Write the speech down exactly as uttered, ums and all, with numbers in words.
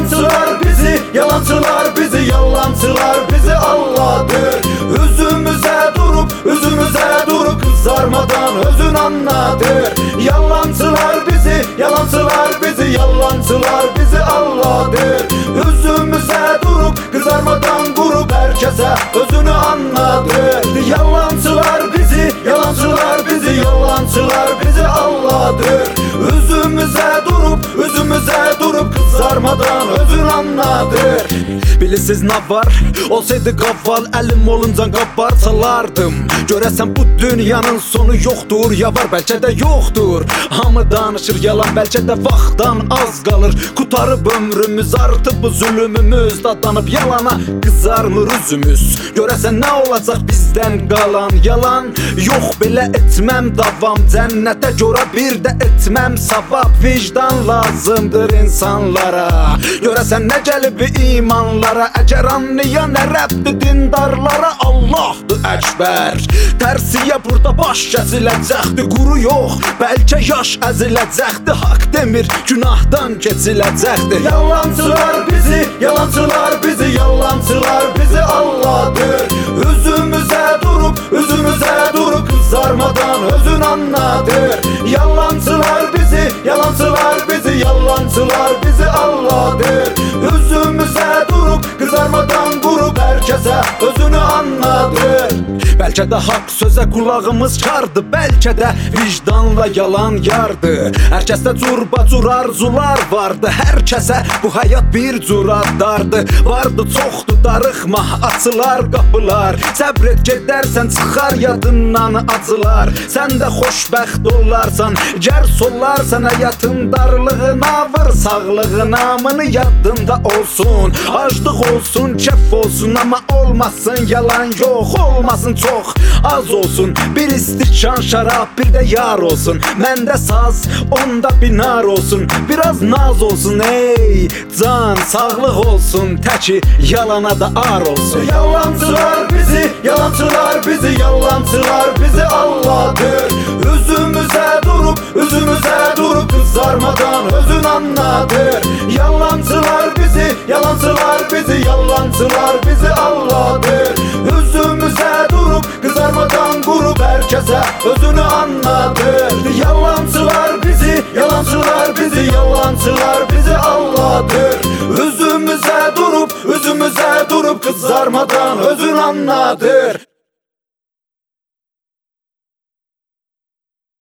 Yalancılar bizi, yalancılar bizi, yalancılar bizi aldadır. Üzümüze durup, üzümüze durup kızarmadan özün anladır. Yalancılar bizi, yalancılar bizi, yalancılar bizi aldadır. Üzümüze durup kızarmadan grup herkese özünü anladır. Yalancılar bizi, yalancılar bizi, yalancılar bizi aldadır. Üzümüze durup, üzümüze durup kızarmadan özün anladır. Bilirsiniz ne var? Olsaydı qavval əlim olunca qabar salardım. Görəsən bu dünyanın sonu yoxdur, ya var bəlkə də yoxdur. Hamı danışır yalan, bəlkə də vaxtdan az qalır. Qutarıb ömrümüz, artıb bu zulümümüz, dadanıb yalana qızarmır üzümüz. Görəsən nə olacaq bizdən qalan yalan? Yox belə etməm davam, cənnətə görə bir də etməm savab. Vicdan lazımdır insanlara, görəsən nə gəlib imanlara. Əgər anlayan ərəbdir dindarlara, Allahdır əkbər. Tərsiyə burada baş kəsiləcəkdir, quru yox, bəlkə yaş əziləcəkdir. Haqq demir, günahdan keçiləcəkdir. Yalancılar bizi, yalancılar bizi, yalancılar bizi aldadır. Üzümüze durup, üzümüze durup kızarmadan özün anladır. Yalancılar bizi, yalancılar bizi, yalancılar bizi aldadır. Üzümüze durup kızarmadan grup herkese özünü anladır. Bəlkə də haqq sözə qulağımız kardı, bəlkə də vicdanla yalan yardı. Hər kəsdə curbacur arzular vardı, hər kəsə bu həyat bir cür addardı. Vardı çoxdu darıxma, açılar qapılar, səbr et gedərsən çıxar yadından acılar. Sən də xoşbəxt olarsan, gər solarsan həyatın darlığına, vır sağlığın amını yadında olsun. Aclıq olsun, kəf olsun, amma olmasın yalan yox, olmasın çox az olsun. Bir istikan şarap, bir də yar olsun. Məndə saz, onda binar olsun. Biraz naz olsun ey can, sağlıq olsun, təki yalana da ar olsun. Yalancılar bizi, yalancılar bizi, yalancılar bizi aldadır. Üzümüze durup, üzümüze durup kızarmadan özün anladır. Yalancılar bizi, yalancılar bizi, yalancılar bizi aldadır. Üzümüze durup kızarmadan grup herkese özünü anladır. Yalancılar bizi, yalancılar bizi, yalancılar bizi aldadır. Üzümüze durup, üzümüze durup kızarmadan özün anladır.